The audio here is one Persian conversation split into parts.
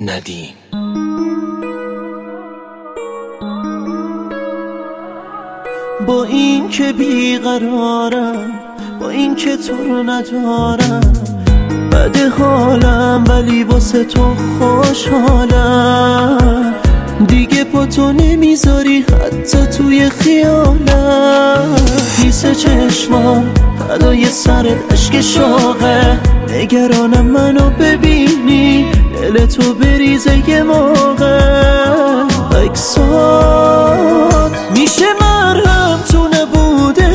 ندیم. با این که بیقرارم، با این که تو رو ندارم، بده حالم ولی واسه تو خوشحالم. دیگه با تو نمیذاری حتی توی خیالم. حیث چشمام فدای سرت عشق شاقه، نگرانم منو ببینی دل تو بریزه یه موقع. اکسات میشه مرهم تو نبوده،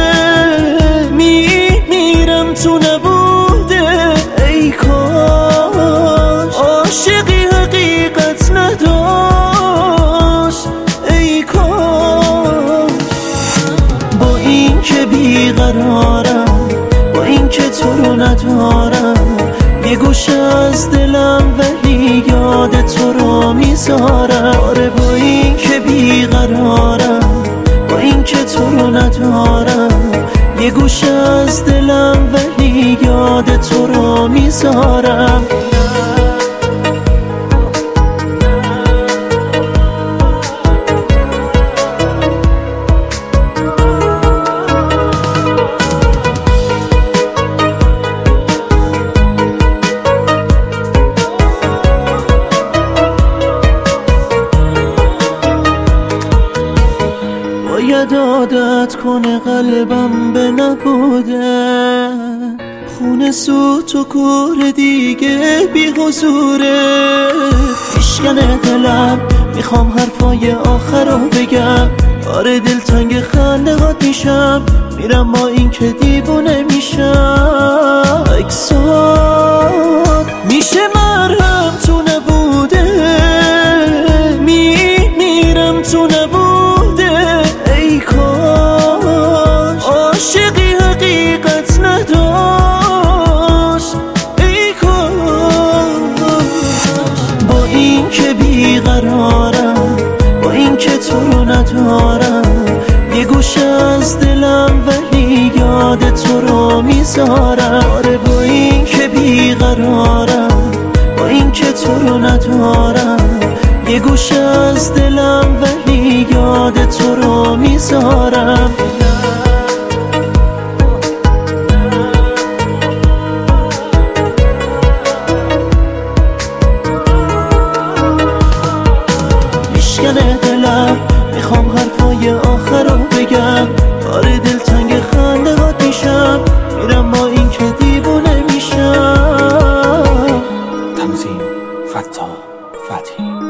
میمیرم تو نبوده. ای کاش عاشقی حقیقت نداشت، ای کاش. با این که بیقرارم، با این که تو رو ندارم، یه گوشه از دلم ولی یاد تو رو میذارم. آره با این که بیقرارم، با این که تو رو ندارم، یه گوشه از دلم ولی یاد تو رو میذارم. باید عادت کنه قلبم به نبوده، خونه سوت و کور دیگه بی حضوره. میشکنه دلم، میخوام حرفای آخر رو بگم. آره دلتنگ خنده هات میشم، میرم با این که دیوونه میشم. اکسات میشه مرهم تو نبوده، میمیرم تو نبوده. ای کاش عاشقی حقیقت نداشت، ای کاش. با این که بیقرارم، با این که تو رو ندارم، یه گوشه از دلم ولی یاد تو رو میذارم. آره با این که بیقرارم، با این که تو رو ندارم، یه گوشه از دلم ولی یاد تو رو میذارم. میشکنه دلم، میخوام حرفای آخر رو بگم. آره دلتنگ خنده هات میشم، میرم با این که دیوونه میشم. تنظیم فتا فتحی.